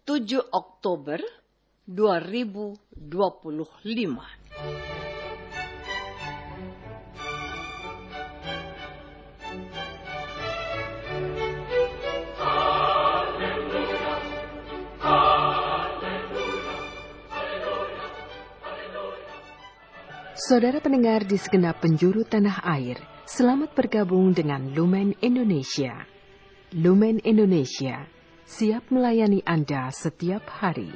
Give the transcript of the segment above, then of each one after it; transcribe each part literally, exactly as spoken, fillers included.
tujuh Oktober dua ribu dua puluh lima. Saudara pendengar di segenap penjuru tanah air, selamat bergabung dengan Lumen Indonesia. Lumen Indonesia, siap melayani Anda setiap hari.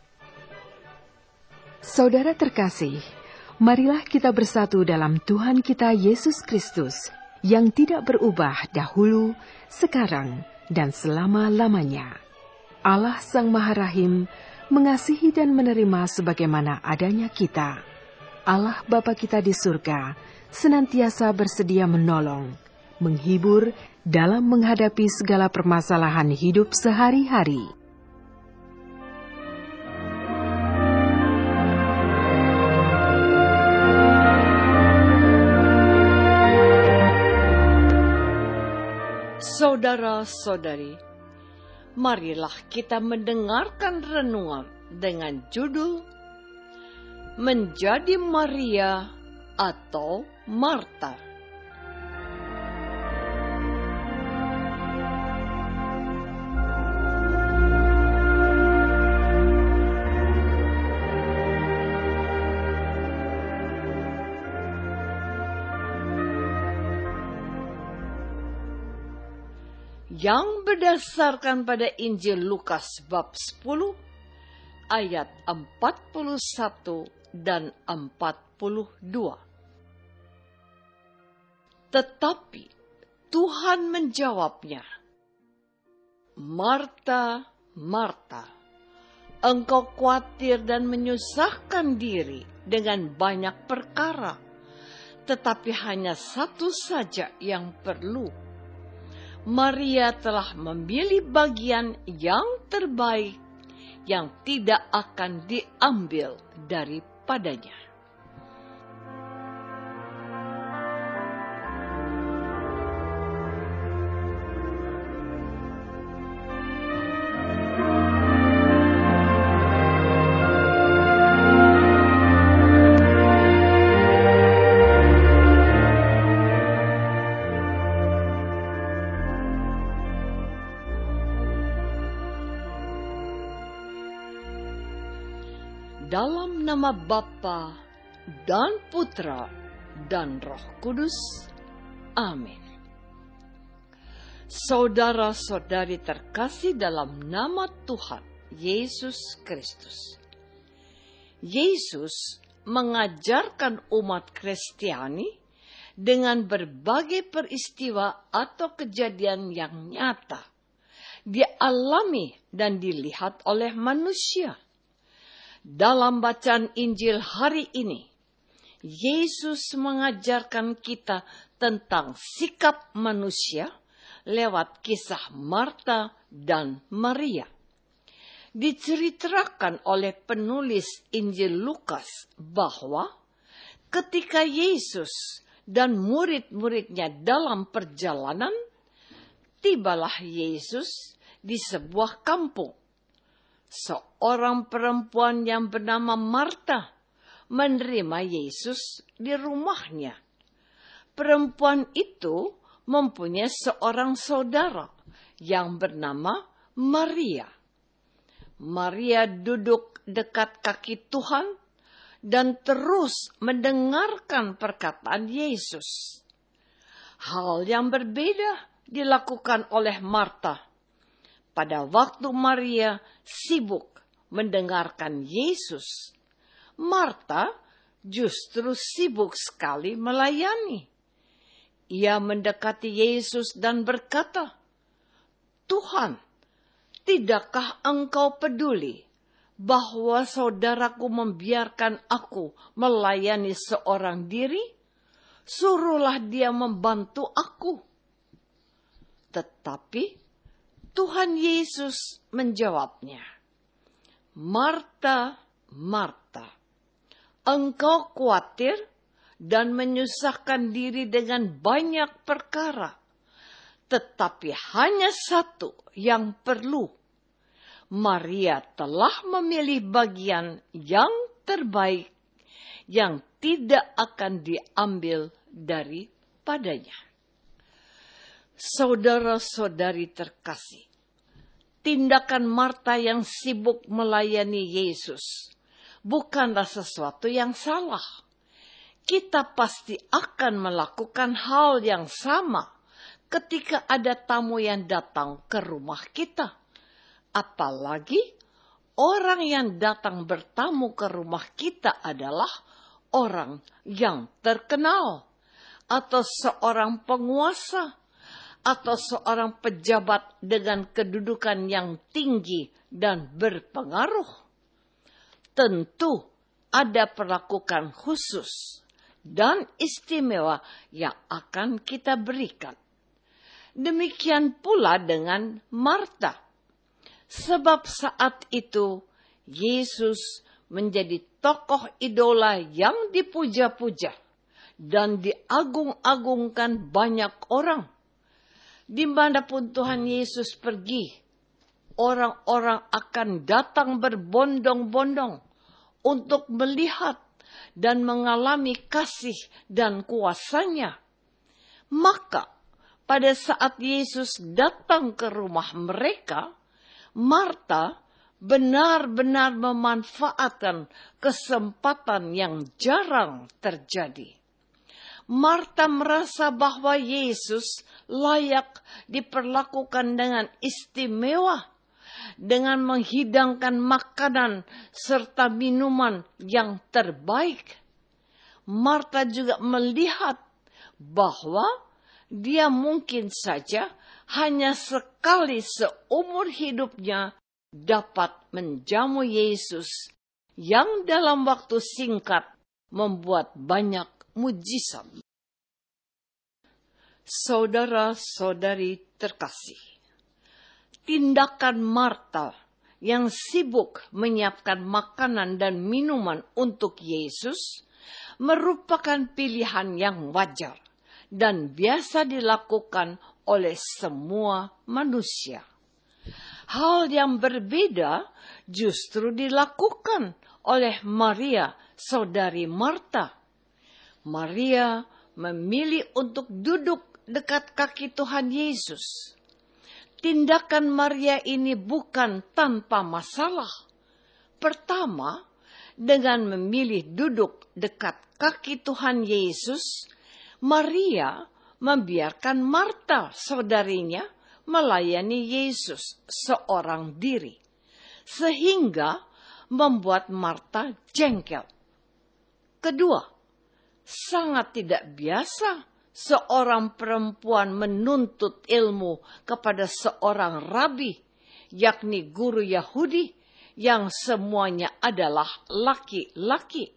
Saudara terkasih, marilah kita bersatu dalam Tuhan kita Yesus Kristus, yang tidak berubah dahulu, sekarang, dan selama-lamanya. Allah Sang Maha Rahim mengasihi dan menerima sebagaimana adanya kita. Allah Bapa kita di surga senantiasa bersedia menolong, menghibur dalam menghadapi segala permasalahan hidup sehari-hari. Saudara-saudari, marilah kita mendengarkan renungan dengan judul Menjadi Maria atau Marta. Yang berdasarkan pada Injil Lukas bab sepuluh ayat empat puluh satu dan empat puluh dua. Tetapi Tuhan menjawabnya, Marta, Marta, engkau khawatir dan menyusahkan diri dengan banyak perkara, tetapi hanya satu saja yang perlu. Maria telah memilih bagian yang terbaik yang tidak akan diambil daripadanya. Dalam nama Bapa dan Putra dan Roh Kudus. Amin. Saudara-saudari terkasih dalam nama Tuhan Yesus Kristus. Yesus mengajarkan umat Kristiani dengan berbagai peristiwa atau kejadian yang nyata, dialami dan dilihat oleh manusia. Dalam bacaan Injil hari ini, Yesus mengajarkan kita tentang sikap manusia lewat kisah Marta dan Maria. Diceritakan oleh penulis Injil Lukas bahwa ketika Yesus dan murid-muridnya dalam perjalanan, tibalah Yesus di sebuah kampung. Seorang perempuan yang bernama Marta menerima Yesus di rumahnya. Perempuan itu mempunyai seorang saudara yang bernama Maria. Maria duduk dekat kaki Tuhan dan terus mendengarkan perkataan Yesus. Hal yang berbeda dilakukan oleh Marta. Pada waktu Maria sibuk mendengarkan Yesus, Marta justru sibuk sekali melayani. Ia mendekati Yesus dan berkata, Tuhan, tidakkah engkau peduli bahwa saudaraku membiarkan aku melayani seorang diri? Suruhlah dia membantu aku. Tetapi Tuhan Yesus menjawabnya, Marta, Marta, engkau khawatir dan menyusahkan diri dengan banyak perkara, tetapi hanya satu yang perlu. Maria telah memilih bagian yang terbaik yang tidak akan diambil daripadanya. Saudara-saudari terkasih, tindakan Marta yang sibuk melayani Yesus bukanlah sesuatu yang salah. Kita pasti akan melakukan hal yang sama ketika ada tamu yang datang ke rumah kita. Apalagi orang yang datang bertamu ke rumah kita adalah orang yang terkenal, atau seorang penguasa, atau seorang pejabat dengan kedudukan yang tinggi dan berpengaruh. Tentu ada perlakuan khusus dan istimewa yang akan kita berikan. Demikian pula dengan Marta. Sebab saat itu Yesus menjadi tokoh idola yang dipuja-puja dan diagung-agungkan banyak orang. Dimanapun Tuhan Yesus pergi, orang-orang akan datang berbondong-bondong untuk melihat dan mengalami kasih dan kuasa-Nya. Maka pada saat Yesus datang ke rumah mereka, Marta benar-benar memanfaatkan kesempatan yang jarang terjadi. Marta merasa bahwa Yesus layak diperlakukan dengan istimewa, dengan menghidangkan makanan serta minuman yang terbaik. Marta juga melihat bahwa dia mungkin saja hanya sekali seumur hidupnya dapat menjamu Yesus yang dalam waktu singkat membuat banyak mujizat. Saudara-saudari terkasih, tindakan Marta yang sibuk menyiapkan makanan dan minuman untuk Yesus merupakan pilihan yang wajar dan biasa dilakukan oleh semua manusia. Hal yang berbeda justru dilakukan oleh Maria, saudari Marta. Maria memilih untuk duduk dekat kaki Tuhan Yesus. Tindakan Maria ini bukan tanpa masalah. Pertama, dengan memilih duduk dekat kaki Tuhan Yesus, Maria membiarkan Marta, saudarinya, melayani Yesus seorang diri, sehingga membuat Marta jengkel. Kedua, sangat tidak biasa seorang perempuan menuntut ilmu kepada seorang rabi, yakni guru Yahudi, yang semuanya adalah laki-laki.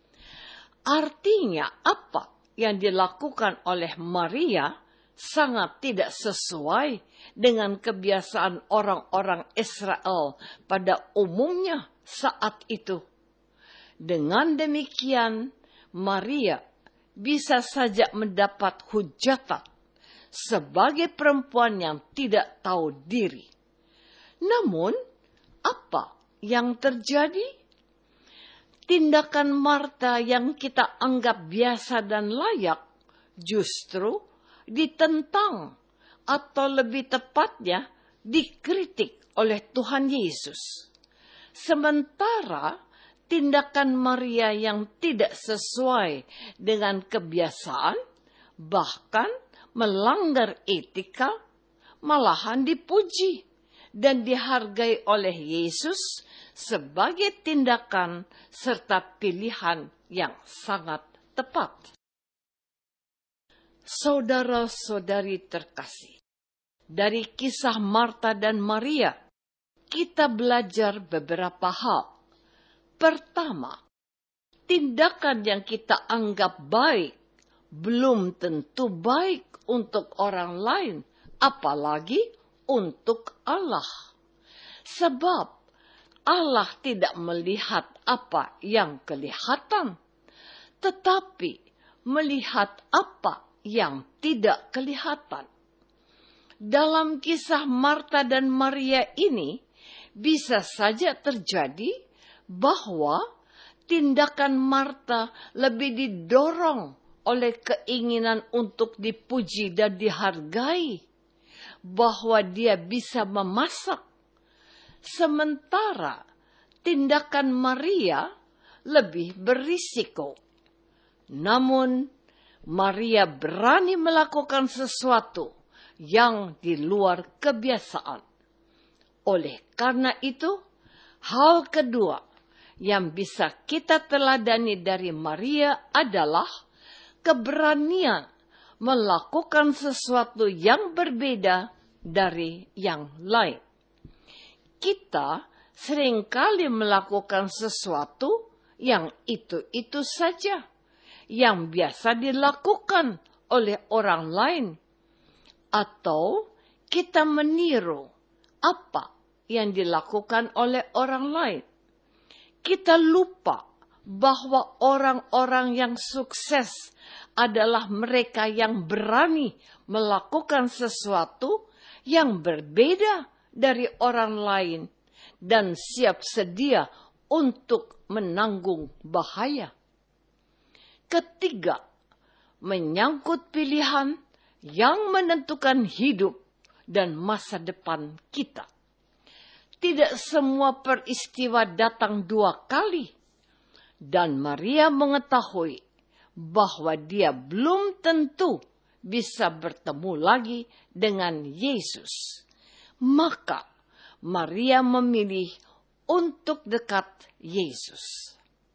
Artinya apa yang dilakukan oleh Maria sangat tidak sesuai dengan kebiasaan orang-orang Israel pada umumnya saat itu. Dengan demikian, Maria bisa saja mendapat hujatan sebagai perempuan yang tidak tahu diri. Namun, apa yang terjadi? Tindakan Marta yang kita anggap biasa dan layak justru ditentang atau lebih tepatnya dikritik oleh Tuhan Yesus. Sementara tindakan Maria yang tidak sesuai dengan kebiasaan, bahkan melanggar etika, malahan dipuji dan dihargai oleh Yesus sebagai tindakan serta pilihan yang sangat tepat. Saudara-saudari terkasih, dari kisah Marta dan Maria, kita belajar beberapa hal. Pertama, tindakan yang kita anggap baik belum tentu baik untuk orang lain, apalagi untuk Allah. Sebab Allah tidak melihat apa yang kelihatan, tetapi melihat apa yang tidak kelihatan. Dalam kisah Marta dan Maria ini, bisa saja terjadi bahwa tindakan Marta lebih didorong oleh keinginan untuk dipuji dan dihargai, bahwa dia bisa memasak. Sementara tindakan Maria lebih berisiko. Namun, Maria berani melakukan sesuatu yang di luar kebiasaan. Oleh karena itu, hal kedua yang bisa kita teladani dari Maria adalah keberanian melakukan sesuatu yang berbeda dari yang lain. Kita seringkali melakukan sesuatu yang itu-itu saja, yang biasa dilakukan oleh orang lain. Atau kita meniru apa yang dilakukan oleh orang lain. Kita lupa bahwa orang-orang yang sukses adalah mereka yang berani melakukan sesuatu yang berbeda dari orang lain dan siap sedia untuk menanggung bahaya. Ketiga, menyangkut pilihan yang menentukan hidup dan masa depan kita. Tidak semua peristiwa datang dua kali, dan Maria mengetahui bahwa dia belum tentu bisa bertemu lagi dengan Yesus. Maka Maria memilih untuk dekat Yesus.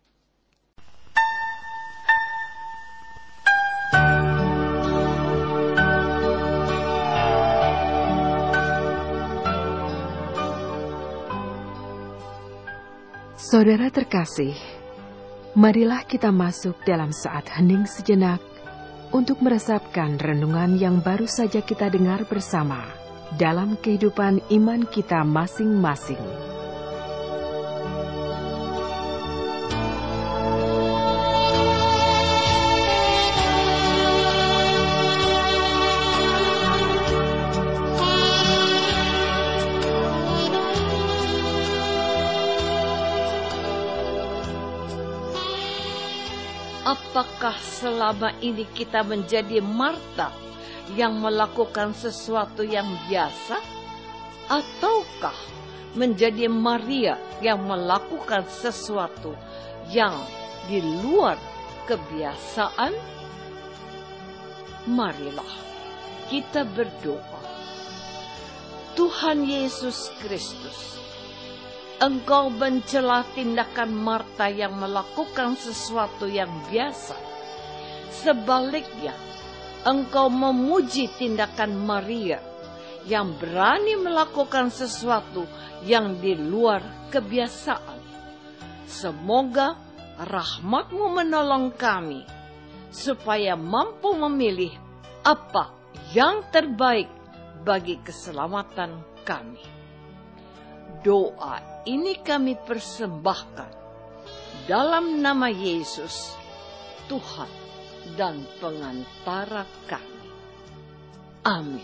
Saudara terkasih, marilah kita masuk dalam saat hening sejenak untuk meresapkan renungan yang baru saja kita dengar bersama dalam kehidupan iman kita masing-masing. Apakah selama ini kita menjadi Marta yang melakukan sesuatu yang biasa? Ataukah menjadi Maria yang melakukan sesuatu yang di luar kebiasaan? Marilah kita berdoa. Tuhan Yesus Kristus, Engkau mencela tindakan Marta yang melakukan sesuatu yang biasa. Sebaliknya, Engkau memuji tindakan Maria yang berani melakukan sesuatu yang di luar kebiasaan. Semoga rahmat-Mu menolong kami, supaya mampu memilih apa yang terbaik bagi keselamatan kami. Doa ini kami persembahkan dalam nama Yesus, Tuhan dan pengantara kami. Amin.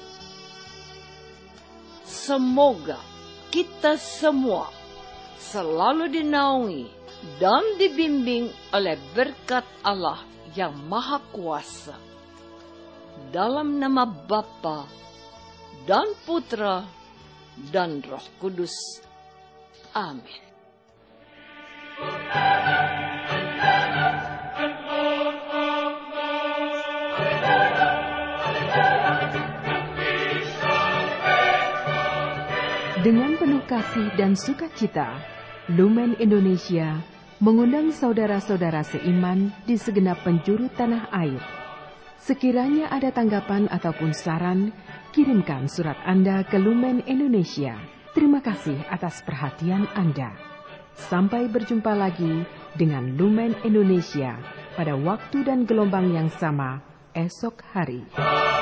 Semoga kita semua selalu dinaungi dan dibimbing oleh berkat Allah yang Maha Kuasa. Dalam nama Bapa dan Putra dan Roh Kudus. Amin. Dengan penuh kasih dan sukacita, Lumen Indonesia mengundang saudara-saudara seiman di segenap penjuru tanah air. Sekiranya ada tanggapan ataupun saran, kirimkan surat Anda ke Lumen Indonesia. Terima kasih atas perhatian Anda. Sampai berjumpa lagi dengan Lumen Indonesia pada waktu dan gelombang yang sama esok hari.